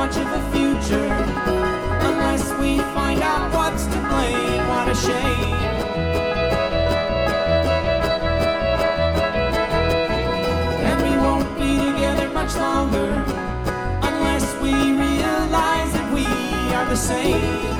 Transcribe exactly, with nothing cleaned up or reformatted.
much of a future unless we find out what's to blame. What a shame. And we won't be together much longer unless we realize that we are the same.